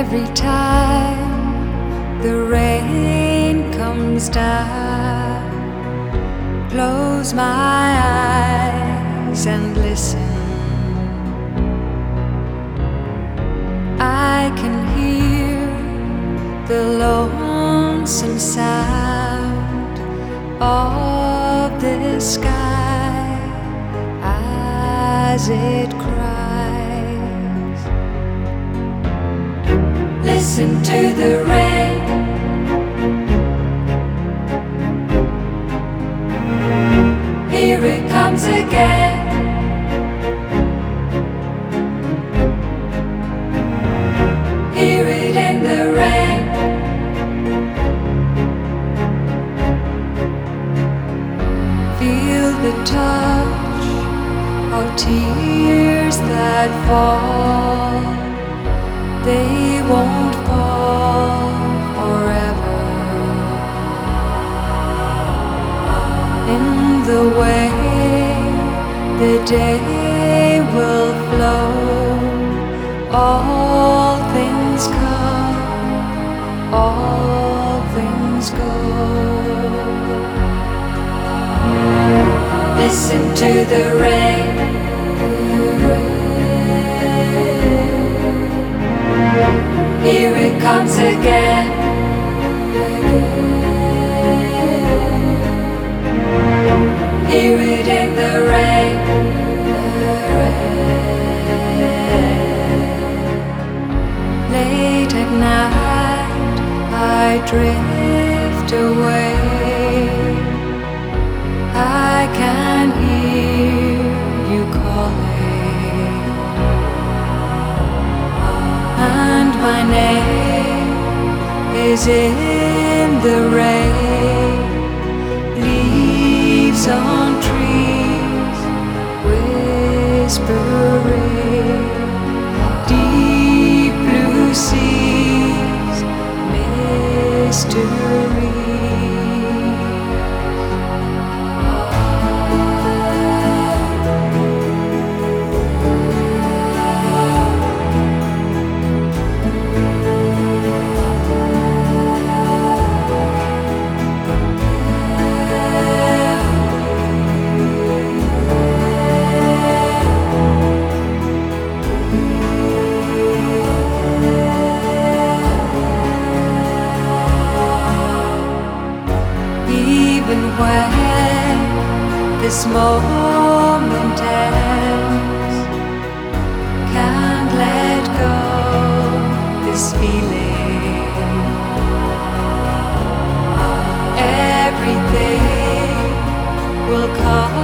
Every time the rain comes down, close my eyes and listen. I can hear the lonesome sound of the sky as it cries. Listen to the rain. Here it comes again. Hear it in the rain. Feel the touch of tears that fall. They won't fall forever. In the way the day will flow, all things come, all things go. Listen to the rain. Here it comes again. Hear it in the rain. Late at night I drift away. I can hear you calling, and my name is in the rain. Leaves on trees whispering, deep blue seas, mystery. Even when this moment ends, can't let go this feeling. Everything will come